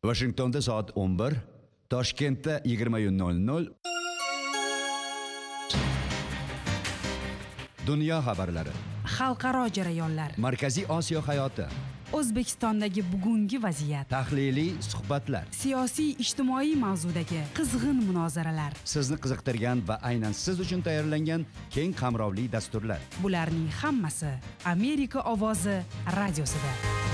Washingtonda soat 11, Toshkentda 20:00. Dunyo xabarlari, xalqaro jarayonlar, Markaziy Osiyo hayoti, O'zbekistondagi bugungi vaziyat, tahliliy suhbatlar, siyosiy ijtimoiy mavzudagi qizg'in munozaralar, sizni qiziqtirgan va aynan siz uchun tayyorlangan keng qamrovli dasturlar. Bularning hammasi Amerika ovozi radiosida.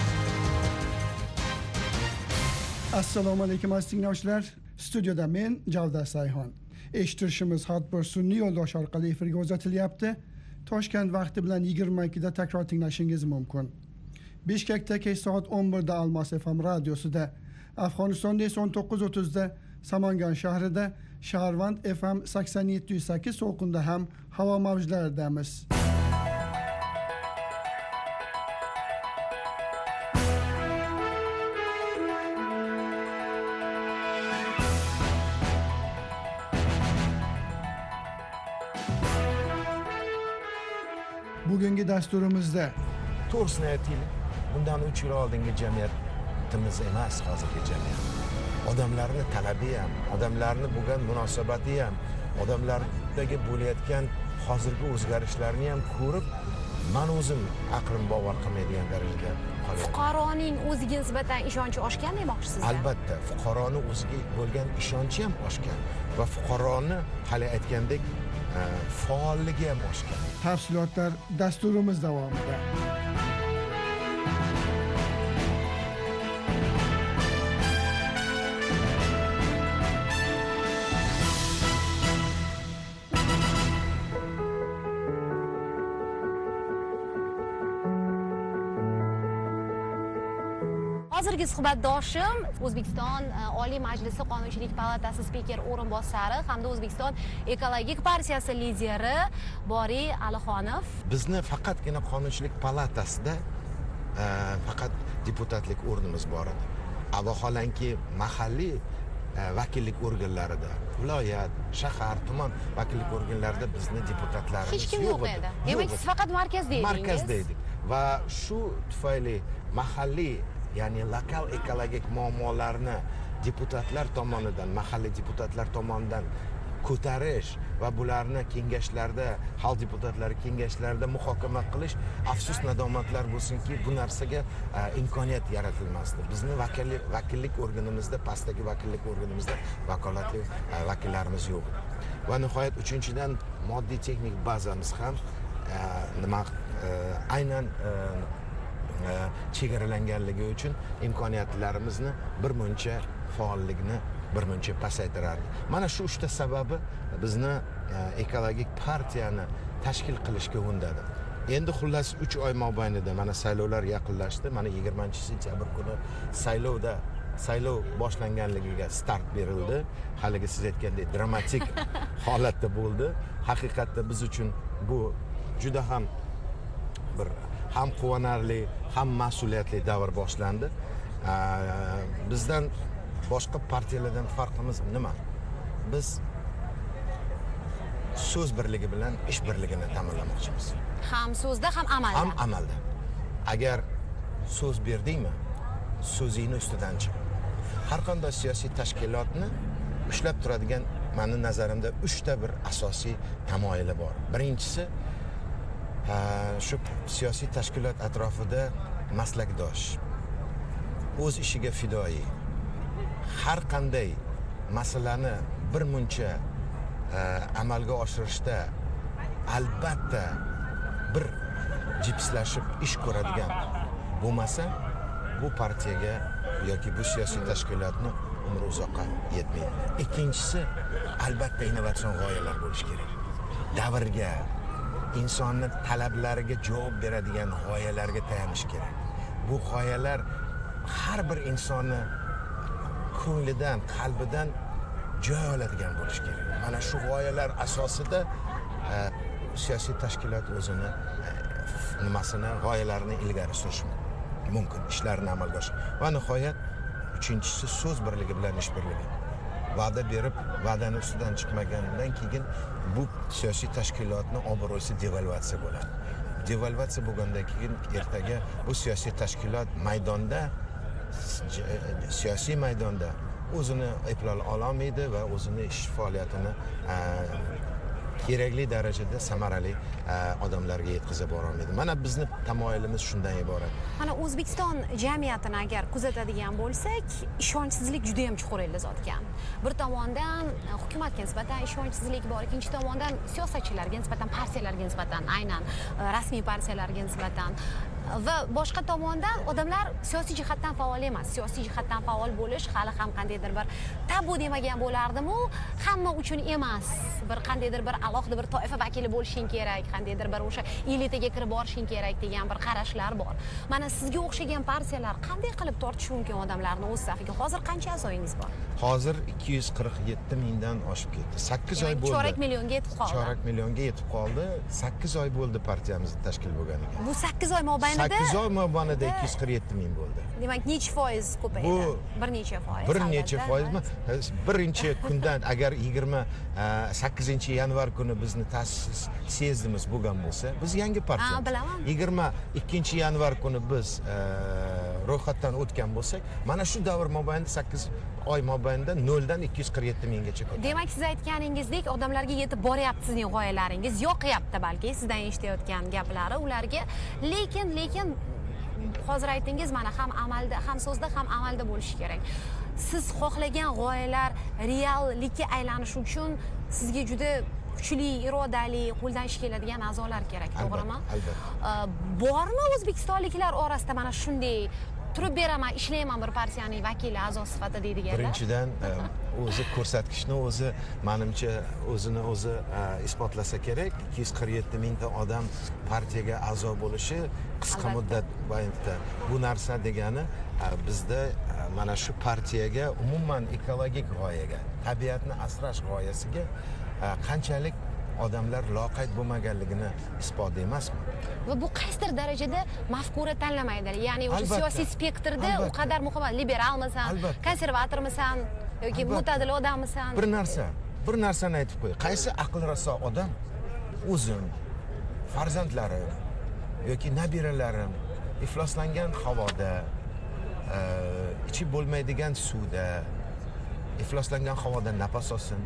Assalomu alaykum aziz tinglovchilar. Studiyada men Javdar Sayxon. Eshittirishimiz har bir sun'iy yo'ldosh orqali efirga uzatilyapti. Toshkent vaqti bilan 22 da takror tinglashingiz mumkin. Bishkekda kech soat 11 da Almos FM radiosida, Afg'onistonda esa 19:30 da Samangan shahrida, Shaharvand FM 87.8 to'lqinda ham havo mavjlaridamiz. Bugungi dasturimizda to'g'risini aytaylik, bundan 3 yil oldingi jamiyatimiz emas hozirgi jamiyat. Odamlarning talabi ham, odamlarning bo'lgan munosabati ham, odamlardagi bo'layotgan hozirgi o'zgarishlarni ham ko'rib, men o'zim aqlim bovar qilmaydigan darajada qolyapman. Fuqaroning o'ziga nisbatan ishonchi oshgan demoqchisizmi? Albatta, fuqaroning o'ziga bo'lgan ishonchi ham oshgan va fuqaroni hali aytgandek faolligi ham oshgan. Tafsilotlar dasturimiz davomida. Hozirgi suhbatdoshim O'zbekiston Oliy Majlisi Qonunchilik palatasi spikeri o'rinbosari hamda O'zbekiston Ekologik partiyasi lideri Boriy Alixonov. Bizni faqatgina Qonunchilik palatasida faqat deputatlik o'rnimiz bor edi. Vaholanki mahalliy vakillik organlarida, viloyat, shahar, tuman vakillik organlarida bizni deputatlarimiz hech kim yo'q edi. Demak, siz faqat markazda edingiz. Markazda edik va shu tufayli mahalliy, ya'ni lokal ekologik muammolarni deputatlar tomonidan, mahalliy deputatlar tomonidan ko'tarish va bularni kengashlarda, xalq deputatlari kengashlarida muhokama qilish, afsus nadomatlar bo'lsinki, bu narsaga imkoniyat yaratilmasdi. Bizni vakillik organimizda, pastdagi vakillik organimizda vakolatli vakillarimiz yo'q. Va nihoyat uchinchidan moddiy texnik bazamiz ham aynan chegaralanganligi uchun imkoniyatlarimizni bir muncha faollikni bir muncha pasaytirardi. Mana shu 3 ta sababi bizni ekologik partiyani tashkil qilishga undadi. Endi xullas 3 oy mobaynida mana saylovlar yaqinlashdi. Mana 20-sentyabr kuni saylov boshlanganligiga start berildi. Haligi siz aytgandek dramatik holatda bo'ldi. Haqiqatda biz uchun bu juda ham bir ham quvonarli, ham mas'uliyatli davr boshlandi. Bizdan boshqa partiyalardan farqimiz nima? Biz so'z birligi bilan ish birligini ta'minlamoqchimiz. Ham so'zda, ham amalda. Ham amalda. Agar so'z berdingmi, so'zingni ustidan chiq. Har qanday siyosiy tashkilotni ushlab turadigan meni nazarimda 3 ta bir asosiy tamoyili bor. Birinchisi, shu siyosiy tashkilot atrofida maslakdosh, o'z ishiga fidoyi, har qanday masalani bir muncha amalga oshirishda albatta bir jipslashib ish ko'radigan bo'lmasa, bu partiyaga yoki bu siyosiy tashkilotni umri uzoqqa yetmaydi. Ikkinchisi, albatta innovatsion g'oyalar bo'lishi kerak. Davrga, insonni talablariga javob beradigan g'oyalarga tayanish kerak. Bu g'oyalar har bir insonni ko'nglidan, qalbidan joy oladigan bo'lishi kerak. Mana shu g'oyalar asosida siyosiy tashkilot o'zini g'oyalarini ilgari surish mumkin, ishlarini amalga oshirish. Va nihoyat uchinchisi so'z birligi bilan ish birligi. Va'da berib, va'dani ustidan chiqmagandan keyin bu siyosiy tashkilotni obro'si devalvatsiya bo'ladi. Devalvatsiya bo'lgandan keyin ertaga bu siyosiy tashkilot maydonda siyosiy maydonda o'zini eplay olmaydi va o'zini ish faoliyatini kerakli darajada samarali odamlarga yetkazib bora olmaydi. Mana bizni tamoyilimiz shundan iborat. Mana O'zbekiston jamiyatini agar kuzatadigan bo'lsak, ishonchsizlik juda ham chuqur elazotgan. Bir tomondan hukumatga nisbatan ishonchsizlik bor, ikkinchi tomondan siyosatchilarga nisbatan, partiyalarga nisbatan, aynan rasmiy partiyalarga nisbatan va boshqa tomondan odamlar siyosiy jihatdan faol emas. Siyosiy jihatdan faol bo'lish hali ham qandaydir bir tabu demagan bo'lardim-u, hamma uchun emas. Bir qandaydir bir alohida bir toifa vakili bo'lishing kerak, qandaydir bir o'sha elitaga kirib borishing kerak degan bir qarashlar bor. Mana sizga o'xshagan partiyalar qanday qilib tortishi mumkin odamlarni o'z safiga? Hozir qancha a'zoyingiz bor? Hozir 247 mingdan oshib ketdi. 8 oy bo'ldi. Chorak millionga yetib qoldi. Chorak millionga yetib qoldi. 8 oy bo'ldi partiyamiz tashkil bo'lganiga. Bu 8 oy mobaynida 8 oy mobaynida 247 ming bo'ldi. Demak, necha foiz ko'paydi? Bir necha foiz. Bir necha foizmi? Birinchi kundan agar 28-yanvar kuni bizni ta'sis syezdimiz bo'lgan bo'lsa, biz yangi partiya. Bilaman. 22-yanvar kuni biz ro'yxatdan o'tgan bo'lsak, mana shu davr mobaynida 8 oy mobaynida 0 dan 247 minggacha ko'paydi. Demak, siz aytganingizdek, odamlarga yetib boryapti sizning g'oyalaringiz, yoqyapti balki sizdan eshitayotgan gaplari ularga, lekin hozir aytdingiz, mana ham amalda, ham so'zda, ham amalda bo'lishi kerak. Siz xohlagan g'oyalar reallikka aylanishi uchun sizga juda kuchli, irodali, qo'ldan ish keladigan a'zolar kerak, to'g'rimi? Albatta. Bormi O'zbekistonliklar orasida mana shunday turib beraman, ishlayman bir partiyaning vakili, a'zo sifatida deydiganlar? Birinchidan o'zi ko'rsatkichni o'zi menimcha o'zini o'zi isbotlasa kerak. 247 mingta odam partiyaga a'zo bo'lishi qisqa muddat mobaynida bu narsa degani bizda mana shu partiyaga umuman ekologik g'oyaga, tabiatni asrash g'oyasiga qanchalik odamlar loqayd bo'lmaganligini isbot emasmi? Va bu qaysidir darajada mafkura tanlamaydi. Ya'ni o'sha siyosiy spektrda u qadar muhim, liberalmisan, konservatormisan yoki mo'tadil odammisan? Bir narsani aytib qo'y. Qaysi aql raso odam o'zim, farzandlarim yoki nabiralarim ifloslangan havoda, ichib bo'lmaydigan suvda, ifloslangan havoda nafas olsin,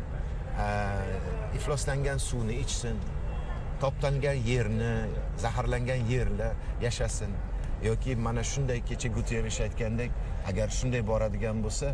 ifloslangan suvni ichsin, toptangan yerni, zaharlangan yerda yashasin yoki mana shunday kecha Guterrish aytgandek, agar shunday boradigan bo'lsa,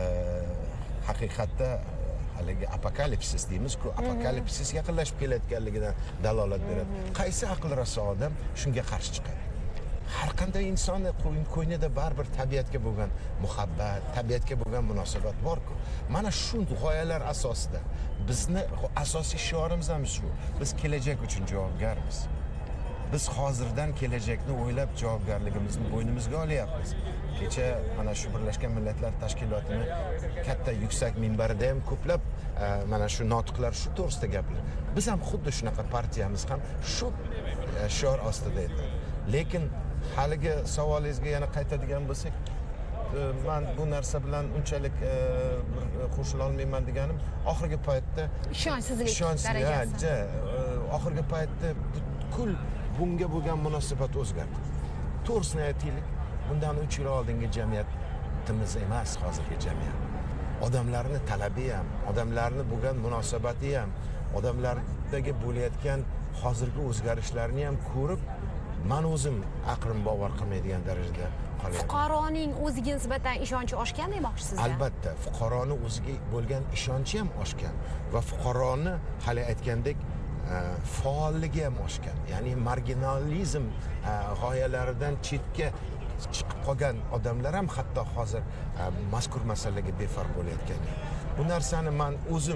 haqiqatda haligi apokalipsis deymiz-ku, apokalipsis yaqinlashib kelayotganligidan dalolat beradi. Qaysi aql raso odam shunga qarshi chiqadi? Har qanday insonni qo'ynida baribir tabiatga bo'lgan muhabbat, tabiatga bo'lgan munosabat bor-ku. Mana shu g'oyalar asosida bizni asosiy shiorimiz ham shu. Biz kelajak uchun javobgarmiz. Biz hozirdan kelajakni o'ylab javobgarligimizni bo'ynimizga olyapmiz. Kecha mana shu Birlashgan Millatlar Tashkilotini katta yuksak minbarida ham ko'plab mana shu notiqlar shu to'g'risida gaplar. Biz ham xuddi shunaqa partiyamiz ham shu shior ostida edi. Lekin haligi savolingizga yana qaytadigan bo'lsak, men bu narsa bilan unchalik qo'shila olmayman deganim, oxirgi paytda ishonchsizlik darajasi. Oxirgi paytda butkul bunga bo'lgan munosabat o'zgardi. To'g'risini aytaylik, bundan 3 yil oldingi jamiyatimiz emas hozirgi jamiyat. Odamlarni talabi ham, odamlarni bo'lgan munosabati ham, odamlardagi bo'layotgan hozirgi o'zgarishlarni ham ko'rib, men o'zim aqlim bovar qilmaydigan darajada qolyapman. Fuqaroning o'ziga nisbatan ishonchi oshgan demoqchisizlar? Albatta, fuqaroning o'ziga bo'lgan ishonchi ham oshgan va fuqaroni hali aytgandek faolligi ham oshgan. Ya'ni marginalizm g'oyalaridan chetga chiqib qolgan odamlar ham hatto hozir mazkur masalaga befarq bo'layotgan. Bu narsani men o'zim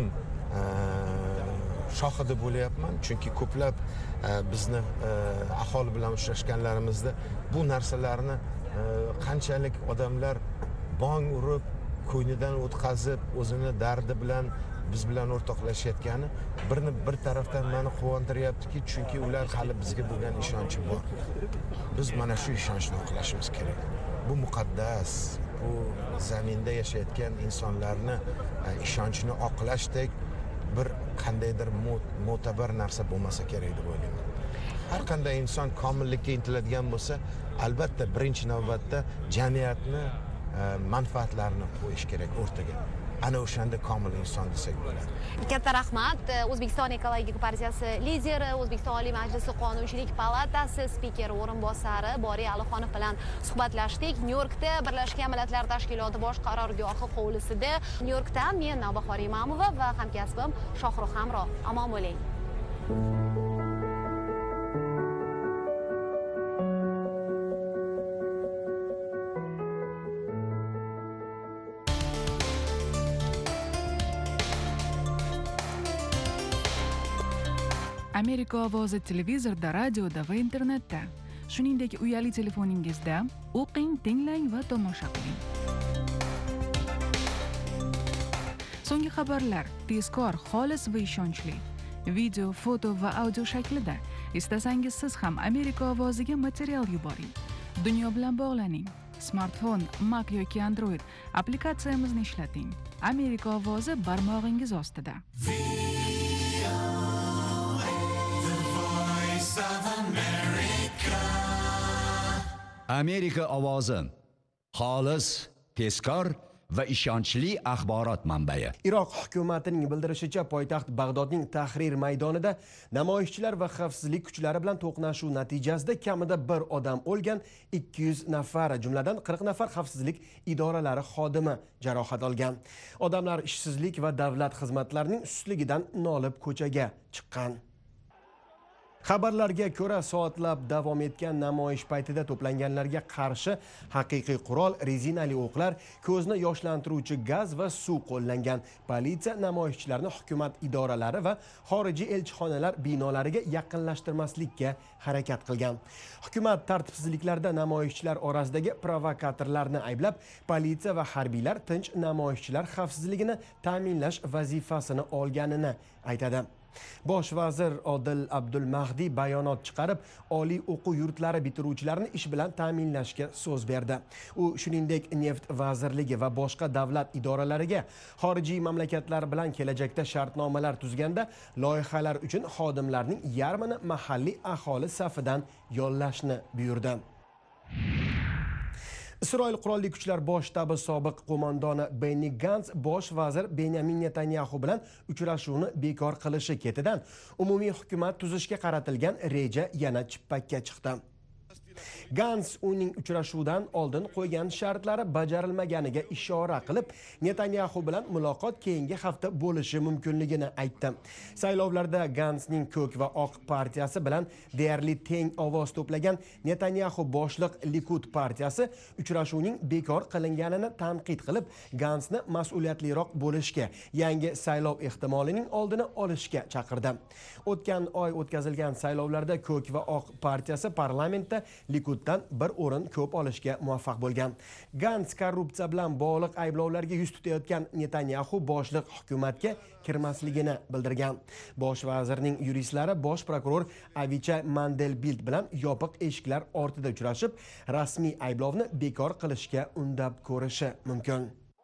shohidi bo'layapman, chunki ko'plab bizni aholi bilan uchrashganlarimizda bu narsalarni qanchalik odamlar bong urib, ko'ynidan o'tkazib, o'zini dardi bilan biz bilan o'rtoqlashayotgani bir tarafdan meni quvontiryaptiki, chunki ular hali bizga bo'lgan ishonchi bor. Biz mana shu ishonchni oqlashimiz kerak. Bu muqaddas, bu zaminda yashayotgan insonlarni ishonchini oqlashdek bir qandaydir mo'tabar narsa bo'lmasa kerak deb o'ylayman. Har qanday inson komillikka intiladigan bo'lsa, albatta birinchi navbatda jamiyatni manfaatlarini qo'yish kerak o'rtaga. Ana o'shanda komil inson desak bo'ladi. Katta rahmat. O'zbekiston ekologik partiyasi lideri, O'zbekiston Oliy Majlisi Qonunchilik palatasi spikeri o'rinbosari Boriy Alixonov bilan suhbatlashdik. Nyu-Yorkda Birlashgan Millatlar Tashkiloti bosh qarorgohi hovlisida. Nyu-Yorkdan men Navbahor Imamova va hamkasbim Shohruh Hamro. Omon bo'ling. Amerika ovozi televizorda, radioda va internetda. Shuningdek, uyali telefoningizda o'qing, tinglang va tomosha qiling. So'nggi xabarlar tezkor, xolis va ishonchli. Video, foto va audio shaklida. Istasangiz siz ham Amerika ovoziga material yuboring. Dunyo bilan bog'laning. Smartfon, Mac yoki Android applikatsiyamizni ishlating. Amerika ovozi barmog'ingiz ostida. Amerika ovozi xolis, tezkor va ishonchli axborot manbai. Iroq hukumatining bildirishicha, poytaxt Bag'dodning Tahrir maydonida namoyishchilar va xavfsizlik kuchlari bilan to'qnashuv natijasida kamida 1 odam o'lgan, 200 nafar, jumladan 40 nafar xavfsizlik idoralari xodimi jarohat olgan. Odamlar ishsizlik va davlat xizmatlarining sustligidan nolib ko'chaga chiqqan. Xabarlarga ko'ra, soatlab davom etgan namoyish paytida to'planganlarga qarshi haqiqiy qurol, rezinali o'qlar, ko'zni yoshlantiruvchi gaz va suv qo'llangan. Politsiya namoyishchilarni hukumat idoralari va xorijiy elchixonalar binolariga yaqinlashtirmaslikka harakat qilgan. Hukumat tartibsizliklarda namoyishchilar orasidagi provokatorlarni ayblab, politsiya va harbiylar tinch namoyishchilar xavfsizligini ta'minlash vazifasini olganini aytadi. Bosh vazir Odil Abdulmahdi bayonot chiqarib, oliy o'quv yurtlari bitiruvchilarini ish bilan ta'minlashga so'z berdi. U shuningdek neft vazirligi va boshqa davlat idoralariga xorijiy mamlakatlar bilan kelajakda shartnomalar tuzganda loyihalar uchun xodimlarning yarmini mahalliy aholi safidan yollashni buyurdi. Isroil qurolli kuchlar bosh shtabi sobiq qo'mondoni Benny Gantz bosh vazir Benyamin Netanyahu bilan uchrashuvni bekor qilishi ketidan umumiy hukumat tuzishga qaratilgan reja yana chippakka chiqdi. Gantz uning uchrashuvdan oldin qo'ygan shartlari bajarilmaganiga ishora qilib, Netanyahu bilan muloqot keyingi hafta bo'lishi mumkinligini aytdi. Saylovlarda Gantzning ko'k va oq partiyasi bilan deyarli teng ovoz to'plagan Netanyahu boshliq Likud partiyasi uchrashuvning bekor qilinganini tanqid qilib, Gantzni mas'uliyatliroq bo'lishga, yangi saylov ehtimolining oldini olishga chaqirdi. O'tgan oy o'tkazilgan saylovlarda ko'k va oq partiyasi parlamentda Likuddan bir o'rin ko'p olishga muvaffaq bo'lgan. Gantz korrupsiya bilan bog'liq ayblovlarga yuz tutayotgan Netanyahu boshliq hukumatga kirmasligini bildirgan. Bosh vazirning yuristlari bosh prokuror Avicha Mandelbilt bilan yopiq eshiklar ortida uchrashib, rasmiy ayblovni bekor qilishga undab ko'rishi mumkin.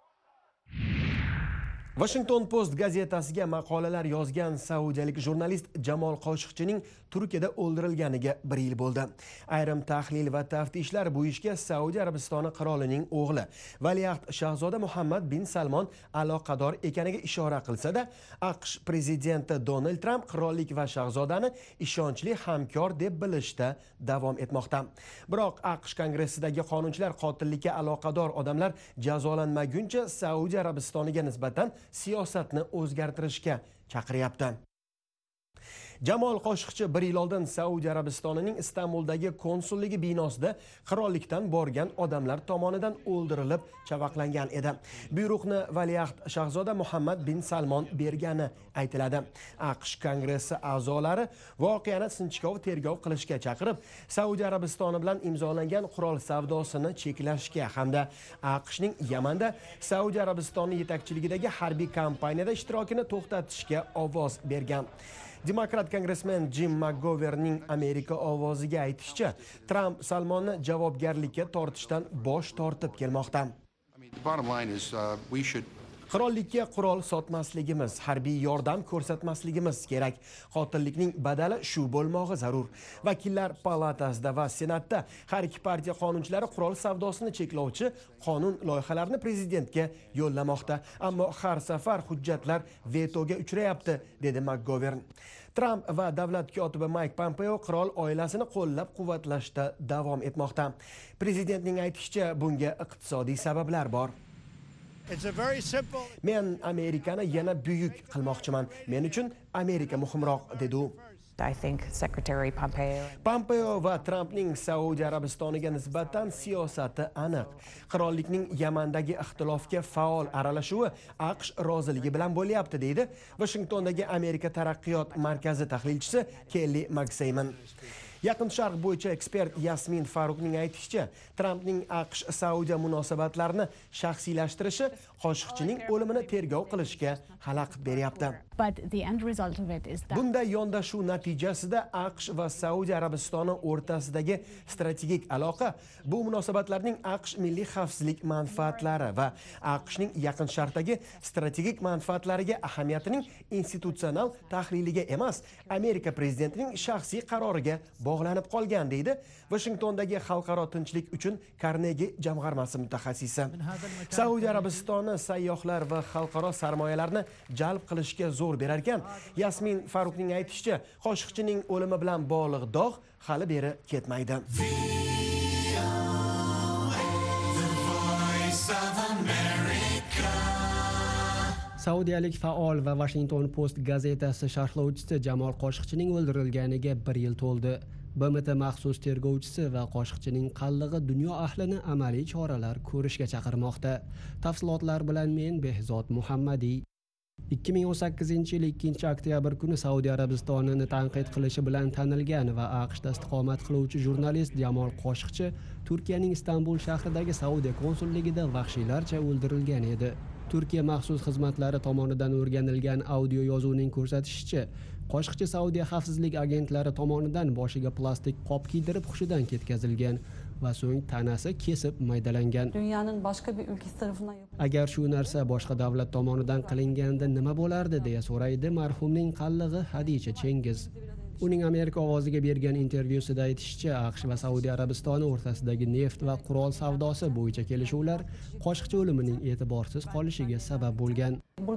Washington Post gazetasiga maqolalar yozgan saudiyalik jurnalist Jamol Qoshiqchining Turkiyada o'ldirilganiga 1 yil bo'ldi. Ayrim tahlil va taftishlar bu ishga Saudiya Arabistoni qirolining o'g'li Valiahd Shahzoda Muhammad bin Salmon aloqador ekaniga ishora qilsa-da, AQSh prezidenti Donald Trump qirollik va shahzodani ishonchli hamkor deb bilishda davom etmoqda. Biroq AQSh Kongressidagi qonunchilar qotillikka aloqador odamlar jazolanmaguncha Saudiya Arabistoniga nisbatan siyosatni o'zgartirishga chaqiryapti. Jamol Qoshiqchi 1 yil oldin Saudiya Arabistonining Istanbuldagi konsulligi binosida qirollikdan borgan odamlar tomonidan o'ldirilib, chavaqlangan edi. Buyruqni Valiahd Shahzoda Muhammad bin Salmon bergani aytiladi. AQSh Kongressi a'zolari voqeani sinchkov tergov qilishga chaqirib, Saudiya Arabistoni bilan imzolangan qurol savdosini cheklashga hamda AQShning Yamanda Saudiya Arabistoni yetakchiligidagi harbiy kampaniyada ishtirokini to'xtatishga ovoz bergan. Demokrat kongressmen Jim McGovernning Amerika ovoziga aytishicha, Trump Salmonni javobgarlikka tortishdan bosh tortib kelmoqda. Qirollikka qurol sotmasligimiz, harbiy yordam ko'rsatmasligimiz kerak. Qotillikning badali shu bo'lmog'i zarur. Vakillar palatasida va senatda har ikki partiya qonunchilari qurol savdosini cheklovchi qonun loyihalarini prezidentga yo'llamoqda. Ammo har safar hujjatlar vetoga uchrayapti, dedi McGovern. Trump va davlat kotibi Mike Pompeo qirol oilasini qo'llab-quvvatlashda davom etmoqda. Prezidentning aytishicha, bunga iqtisodiy sabablar bor. Men Amerikani yana buyuk qilmoqchiman. Men uchun Amerika muhimroq, dedi u. I think Secretary Pompeo va Trumpning Saudiya Arabistoniga nisbatan siyosati aniq. Qirollikning Yamandagi ixtilofga faol aralashuvi AQSh roziligi bilan bo'lyapti, deydi Washingtondagi Amerika taraqqiyot markazi tahlilchisi Kelly Magsaymon. Yaqin Sharq bo'yicha ekspert Yasmin Farukning aytishicha, Trumpning AQSh Saudiya munosabatlarini shaxsiylashtirishi Qoshiqchining o'limini tergov qilishga xalaqit beryapti. Bunday yondashuv natijasida AQSh va Saudiya Arabistoni o'rtasidagi strategik aloqa bu munosabatlarning AQSh milliy xavfsizlik manfaatlari va AQShning Yaqin Sharqdagi strategik manfaatlariga ahamiyatining institutsional tahliliga emas, Amerika prezidentining shaxsiy qaroriga bog'lanib qolgan, deydi Washingtondagi Xalqaro tinchlik uchun Carnegie jamg'armasi mutaxassisi. Saudiya Arabistoni sayyohlar va xalqaro sarmoyalarni jalb qilishga zo'r berar ekan, Yasmin Farukning aytishicha, Qoshiqchining o'limi bilan bog'liq dog' hali beri ketmaydi. Saudiyalik faol va Washington Post gazetasi sharhlovchisi Jamol Qoshiqchining o'ldirilganiga 1 yil to'ldi. BMT maxsus tergovchisi va Qoshiqchining qallig'i dunyo ahlini amaliy choralar ko'rishga chaqirmoqda. Tafsilotlar bilan men Behzod Muhammadiy. 2018-yil 2-oktyabr kuni Saudiya Arabistonini tanqid qilishi bilan tanilgan va AQShda istiqomat qiluvchi jurnalist Jamol Qoshiqchi Turkiyaning Istanbul shahridagi Saudiya konsulligida vahshiylarcha o'ldirilgan edi. Turkiya maxsus xizmatlari tomonidan o'rganilgan audio yozuvning ko'rsatishicha, Qoshiqchi Saudiya xavfsizlik agentlari tomonidan boshiga plastik qop kiydirib hushidan ketkazilgan va so'ng tanasi kesib maydalangan. Agar shu narsa boshqa davlat tomonidan qilinganda nima bo'lardi deya so'raydi marhumning qallig'i Hadicha Chengiz. Uning Amerika ovoziga bergan intervyusida aytishicha, AQSh va Saudiya Arabistoni o'rtasidagi neft va qurol savdosi bo'yicha kelishuvlar Qoshiqchi o'limining e'tiborsiz qolishiga sabab bo'lgan.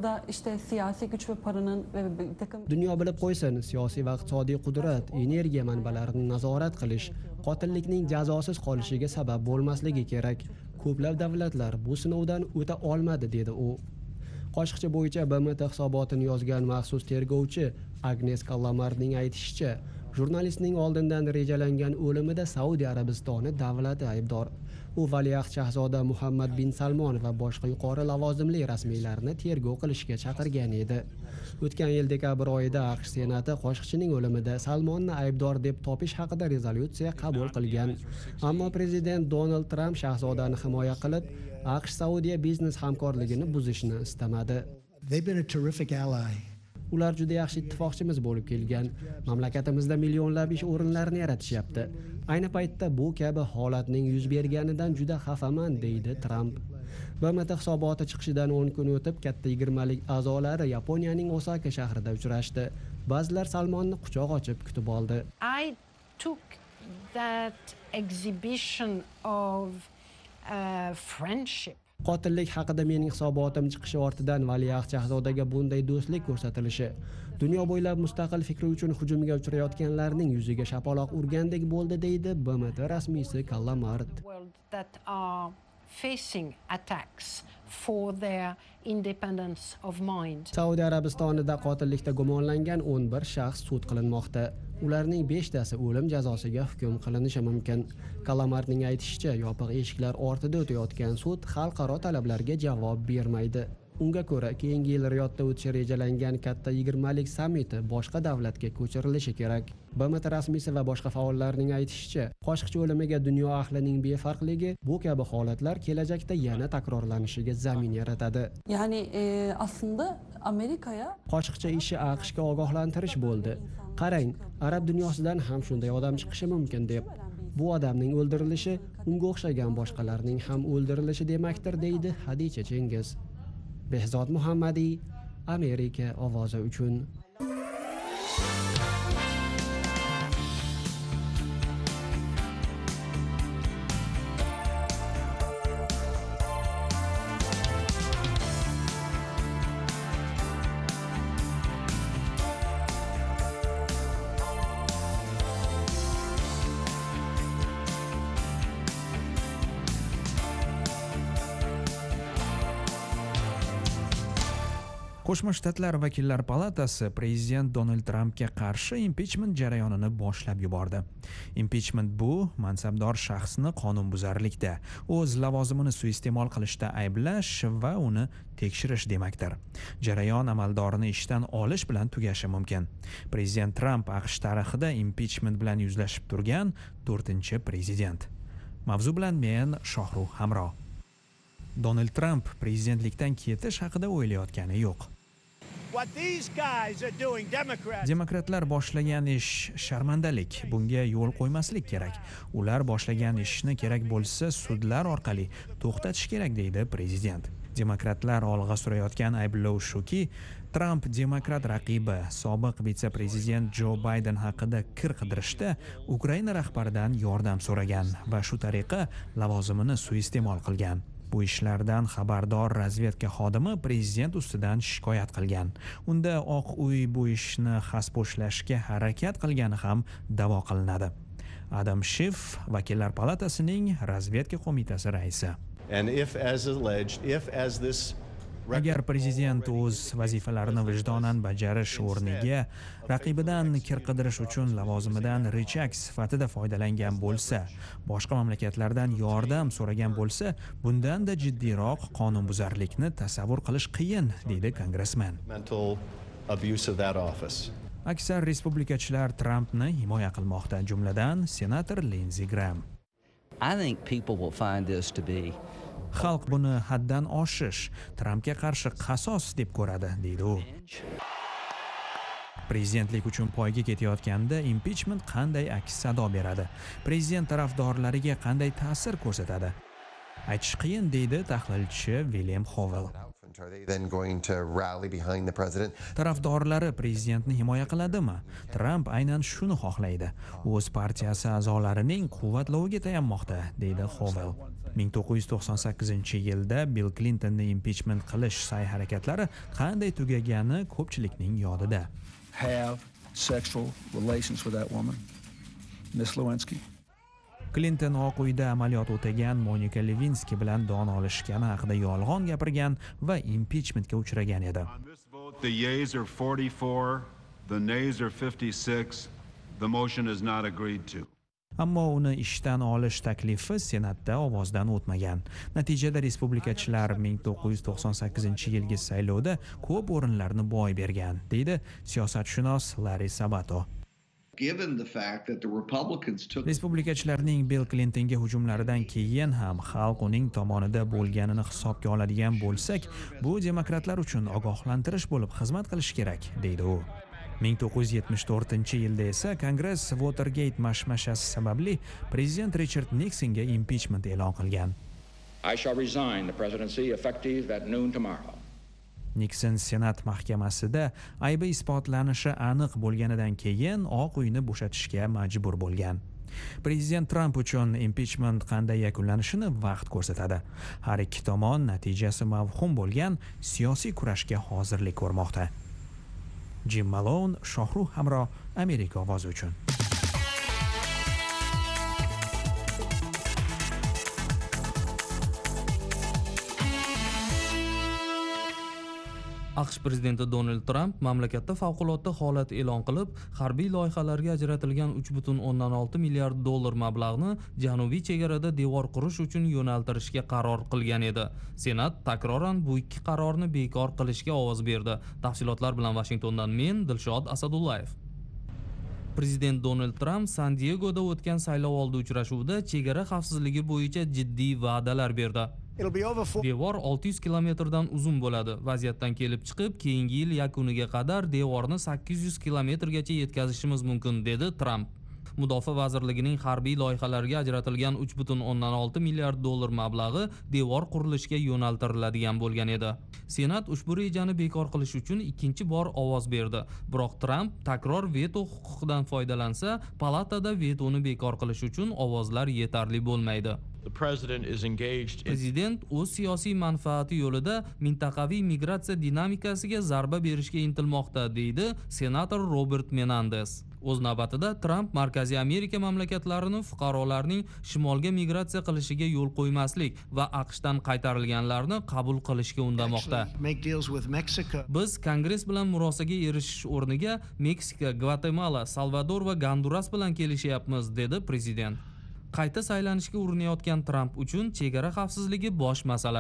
Dunyo bilib qo'ysin, siyosiy va iqtisodiy qudrat, energiya manbalarini nazorat qilish, qotillikning jazosiz qolishiga sabab bo'lmasligi kerak. Ko'plab davlatlar bu sinovdan o'ta olmadi, dedi u. Qoshiqchi bo'yicha BMT hisobotini yozgan maxsus tergovchi Agnes Kallamarning aytishicha, jurnalistning oldindan rejalangan o'limida Saudiya Arabistoni davlati aybdor. U valiahd shahzoda Muhammad bin Salmon va boshqa yuqori lavozimli rasmiylarni tergov qilishga chaqirgan edi. O'tgan yil dekabr oyida AQSh senati Qoshiqchining o'limida Salmonni aybdor deb topish haqida rezolyutsiya qabul qilgan. Ammo prezident Donald Trump shahzodani himoya qilib, AQSh Saudiya biznes hamkorligini buzishni istamadi. Ular juda yaxshi ittifoqchimiz bo'lib kelgan. Mamlakatimizda millionlab ish o'rinlarini yaratishyapti. Ayni paytda bu kabi holatning yuz berganidan juda xafaman, deydi Trump. BMT hisoboti chiqishidan 10 kun o'tib, katta 20lik a'zolari Yaponiyaning Osaka shahrida uchrashdi. Ba'zilar Salmonni quchoq ochib kutib oldi. I took that exhibition of friendship. Qotillik haqida mening hisobotim chiqishi ortidan valiahd shahzodaga bunday do'stlik ko'rsatilishi, dunyo bo'ylab mustaqil fikri uchun hujumga uchrayotganlarning yuziga shapaloq urgandek bo'ldi, deydi BMT rasmiysi Kallamard. Saudiya Arabistonida qotillikda gumonlangan 11 shaxs sud qilinmoqda. Ularning 5tasi o'lim jazosiga hukm qilinishi mumkin. Kallamardning aytishicha, yopiq eshiklar ortida o'tayotgan sud xalqaro talablarga javob bermaydi. Unga ko'ra, keyingi yil Riyodda o'tishi rejalangan katta 20lik sammiti boshqa davlatga ko'chirilishi kerak. BMT rasmiysi va boshqa faollarning aytishicha, Qoshiqchi o'limiga dunyo ahlining befarqligi bu kabi holatlar kelajakda yana takrorlanishiga zamin yaratadi. Ya'ni aslında Amerikaya Qoshiqchi ishi AQShga ogohlantirish bo'ldi. Qarang, arab dunyosidan ham shunday odam chiqishi mumkin deb. Bu odamning o'ldirilishi unga o'xshagan boshqalarning ham o'ldirilishi demakdir, deydi Hadicha Chengiz. Behzod Muhammadiy, Amerika ovozi uchun. Qo'shma Shtatlar Vakillar palatasi prezident Donald Trampga qarshi impichment jarayonini boshlab yubordi. Impichment bu mansabdor shaxsni qonunbuzarlikda, o'z lavozimini suiiste'mol qilishda ayblash va uni tekshirish demakdir. Jarayon amaldorni ishdan olish bilan tugashi mumkin. Prezident Tramp AQSh tarixida impichment bilan yuzlashib turgan 4-prezident. Mavzu bilan men Shohruh Hamro. Donald Tramp prezidentlikdan ketish haqida o'ylayotgani yo'q. Demokratlar boshlagan ish sharmandalik, bunga yo'l qo'ymaslik kerak. Ular boshlagan ishni kerak bo'lsa sudlar orqali to'xtatish kerak, deydi prezident. Demokratlar olg'a surayotgan ayblov shuki, Tramp demokrat raqibi sobiq vitse-prezident Jo Bayden haqida kir qidirishda Ukraina rahbaridan yordam so'ragan va shu tariqa lavozimini suiiste'mol qilgan. Bu ishlardan xabardor razvedka xodimi prezident ustidan shikoyat qilgan. Unda Oq uy bu ishni xaspo'shlashga harakat qilgani ham da'vo qilinadi. Adam Schiff, Vakillar palatasining razvedka qo'mitasi raisi. Agar prezident o'z vazifalarini vijdonan bajarish o'rniga raqibidan kir qidirish uchun lavozimidan richak sifatida foydalangan bo'lsa, boshqa mamlakatlardan yordam so'ragan bo'lsa, bundan-da jiddiyroq qonunbuzarlikni tasavvur qilish qiyin, deydi kongressmen. Aksar respublikachilar Trampni himoya qilmoqda, jumladan senator Lindsey Graham. Xalq buni haddan oshish, Trampga qarshi qasos deb ko'radi, deydi u. Prezidentlik uchun poyga ketayotganda impichment qanday aks sado beradi? Prezident tarafdorlariga qanday ta'sir ko'rsatadi? Aytish qiyin, deydi tahlilchi William Howell. Tarafdorlari prezidentni himoya qiladimi? Tramp aynan shuni xohlaydi. O'z partiyasi a'zolarining quvvatloviga tayanmoqda, deydi Howell. 1998-yilda Bill Clintonni impichment qilish sa'y-harakatlari qanday tugagani ko'pchilikning yodida. Clinton Oq uyda amaliyot o'tagan Monika Lewinsky bilan don olishgani haqida yolg'on gapirgan va impichmentga uchragan edi. The yeas are 44, the nays are 56. The motion is not agreed to. Ammo uni ishdan olish taklifi Senatda ovozdan o'tmagan. Natijada respublikachilar 1998-yilgi saylovda ko'p o'rinlarni boy bergan, deydi siyosatshunos Larry Sabato. Respublikachilarning Bill Clintonga hujumlaridan keyin ham xalq uning tomonida bo'lganini hisobga oladigan bo'lsak, bu demokratlar uchun ogohlantirish bo'lib xizmat qilish kerak, deydi u. 1974-yilda esa Kongress Watergate mashmashasi sababli prezident Richard Nixonga impichment e'lon qilgan. I shall resign the presidency effective at noon tomorrow. Nixon Senat mahkamasida aybi isbotlanishi aniq bo'lganidan keyin Oq uyni bo'shatishga majbur bo'lgan. Prezident Tramp uchun impichment qanday yakunlanishini vaqt ko'rsatadi. Har ikki tomon natijasi mavhum bo'lgan siyosiy kurashga hozirlik ko'rmoqda. Jim Malone, Shohruh Hamro, Amerika ovozi uchun. AQSh prezidenti Donald Tramp mamlakatda favqulodda holat e'lon qilib, harbiy loyihalarga ajratilgan 3,6 milliard dollar mablag'ni janubiy chegarada devor qurish uchun yo'naltirishga qaror qilgan edi. Senat takroran bu ikki qarorni bekor qilishga ovoz berdi. Tafsilotlar bilan Washingtondan men Dilshod Asadullayev. Prezident Donald Tramp San-Diegoda o'tgan saylovoldi uchrashuvida chegara xavfsizligi bo'yicha jiddiy va'dalar berdi. Devor 600 kilometrdan uzun bo'ladi. Vaziyatdan kelib chiqib, keyingi yil yakuniga qadar devorni 800 kilometrgacha yetkazishimiz mumkin, dedi Tramp. Mudofaa vazirligining harbiy loyihalarga ajratilgan 3,6 milliard dollar mablag'i devor qurilishiga yo'naltiriladigan bo'lgan edi. Senat ushbu rejani bekor qilish uchun ikkinchi bor ovoz berdi. Biroq Trump takror veto huquqidan foydalansa, palatada vetoni bekor qilish uchun ovozlar yetarli bo'lmaydi. Prezident o'z siyosiy manfaati yo'lida mintaqaviy migratsiya dinamikasiga zarba berishga intilmoqda, deydi senator Robert Menendez. O'z navbatida Trump Markaziy Amerika mamlakatlarini fuqarolarning shimolga migratsiya qilishiga yo'l qo'ymaslik va AQShdan qaytarilganlarni qabul qilishga undamoqda. Biz Kongress bilan murosaga erishish o'rniga Meksika, Gvatemala, Salvador va Gonduras bilan kelishyapmiz, dedi prezident. Qayta saylanishga urinayotgan Trump uchun chegara xavfsizligi bosh masala.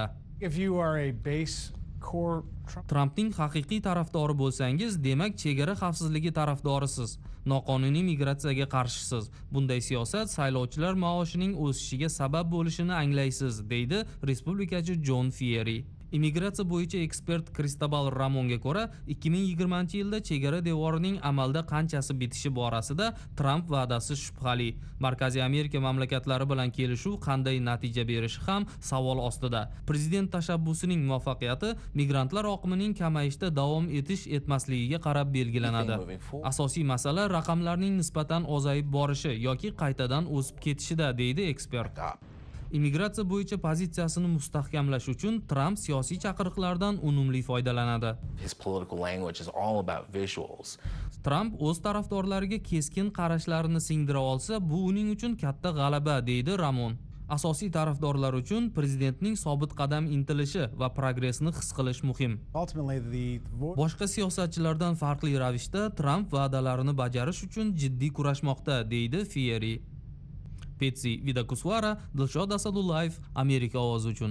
Trumpning haqiqiy tarafdori bo'lsangiz, demak chegara xavfsizligi tarafdorisiz. Noqonuniy migratsiyaga qarshisiz. Bunday siyosat saylovchilar maoshining o'sishiga sabab bo'lishini anglaysiz, deydi respublikachi Jon Fieri. Immigratsiya bo'yicha ekspert Kristobal Ramonga ko'ra, 2020-yilda chegara devorining amalda qanchasi bitishi borasida Trump va'dasi shubhali. Markaziy Amerika mamlakatlari bilan kelishuv qanday natija berishi ham savol ostida. Prezident tashabbusining muvaffaqiyati migrantlar oqimining kamayishda davom etmasligiga qarab belgilanadi. Asosiy masala raqamlarning nisbatan ozayib borishi yoki qaytadan o'sib ketishida, deydi ekspert. Immigratsiya bo'yicha pozitsiyasini mustahkamlash uchun Trump siyosiy chaqiriqlardan unumli foydalanadi. Trump o'z tarafdorlariga keskin qarashlarini singdira olsa, bu uning uchun katta g'alaba, deydi Ramon. Asosiy tarafdorlar uchun prezidentning sobit qadam intilishi va progressni his qilish muhim. Boshqa siyosatchilardan farqli ravishda Trump va'dalarini bajarish uchun jiddiy kurashmoqda, deydi Fieri. Petsi Vidakuswara, Dilshod Asadullayev, Amerika ovozi uchun.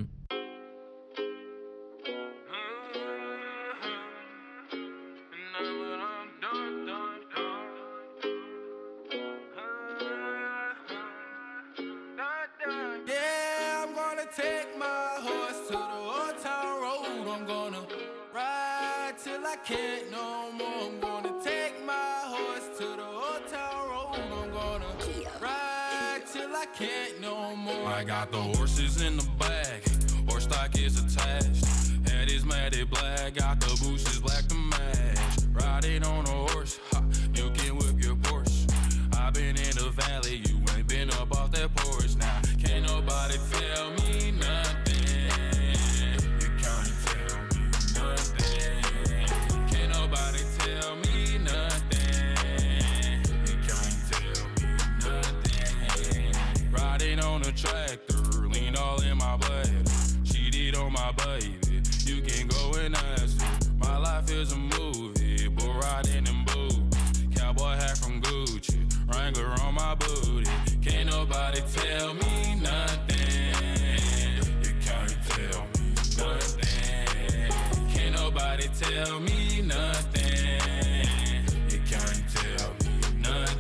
I got the horses in the bag, horse stock is attached. Head is matted black, got the bushes black to match. Riding on a horse, ha, you can whip your Porsche. I've been in the valley, you ain't been up off that porch. Now, can't nobody tell me nothing. You can't tell me nothing. Can't nobody tell me nothing. You can't tell me nothing. Riding on a tractor, lean all in my blood. Cheated on my baby, you can go and ask her. My life is a movie, bull riding in boots. Cowboy hat from Gucci, Wrangler on my booty. Can't nobody tell me nothing. You can't tell me nothing. Can't nobody tell me nothing. You can't tell me nothing.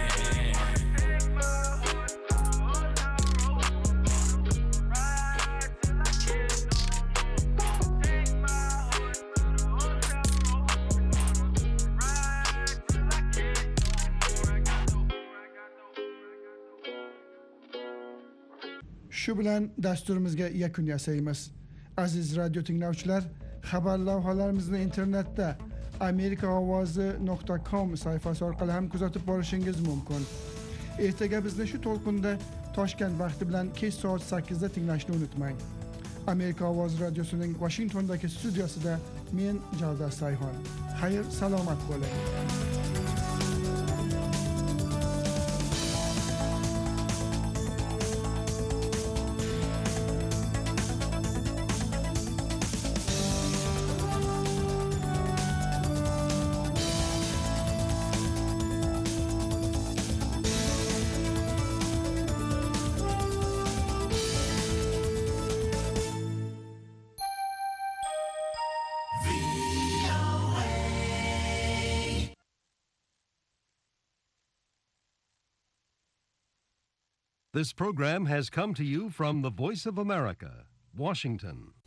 Shu bilan dasturimizga yakun yasaymiz. Aziz radio tinglovchilar, xabar lavhalarimizni internetda amerikaovozi.com sayfasi orqali ham kuzatib borishingiz mumkin. Ertaga bizni shu to'lqinda Toshkent vaqti bilan kech soat 8 da tinglashni unutmang. Amerika Ovozi radiosining Washingtondagi studiosida men Javdar Sayhon. Xayr, salomat bo'ling. This program has come to you from the Voice of America, Washington.